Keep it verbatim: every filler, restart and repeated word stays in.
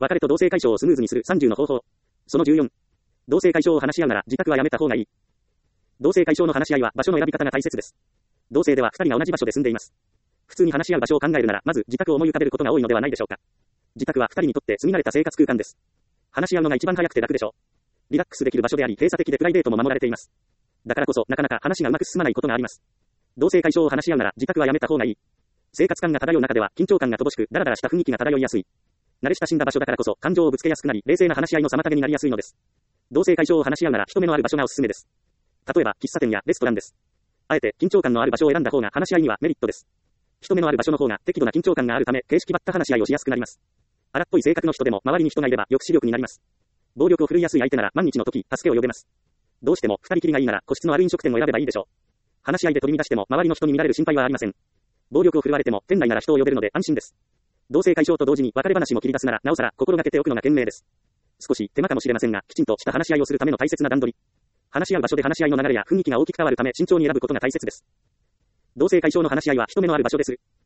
別れと同性解消をスムーズにするさんじゅうの方法。そのじゅうよん。同性解消を話し合うなら自宅はやめた方がいい。同性解消の話し合いは場所の選び方が大切です。同性ではふたりが同じ場所で住んでいます。普通に話し合う場所を考えるなら、まず自宅を思い浮かべることが多いのではないでしょうか。自宅はふたりにとって住み慣れた生活空間です。話し合うのが一番早くて楽でしょう。リラックスできる場所であり、閉鎖的でプライベートも守られています。だからこそ、なかなか話がうまく進まないことがあります。同性解消を話し合うなら自宅はやめた方がいい。生活感が漂う中では緊張感が乏しく、ダラダラした雰囲気が漂いやすい。慣れ親しんだ場所だからこそ感情をぶつけやすくなり、冷静な話し合いの妨げになりやすいのです。同性解消を話し合うなら人目のある場所がおすすめです。例えば、喫茶店やレストランです。あえて緊張感のある場所を選んだ方が話し合いにはメリットです。人目のある場所の方が適度な緊張感があるため、形式ばった話し合いをしやすくなります。荒っぽい性格の人でも周りに人がいれば抑止力になります。暴力を振るいやすい相手なら万一の時、助けを呼べます。どうしても二人きりがいいなら個室のある飲食店を選べばいいでしょう。話し合いで取り乱しても周りの人に見られる心配はありません。暴力を振るわれても店内なら人を呼べるので安心です。同性解消と同時に別れ話も切り出すならなおさら心がけておくのが賢明です。少し手間かもしれませんが、きちんとした話し合いをするための大切な段取り。話し合う場所で話し合いの流れや雰囲気が大きく変わるため慎重に選ぶことが大切です。同性解消の話し合いは人目のある場所でする。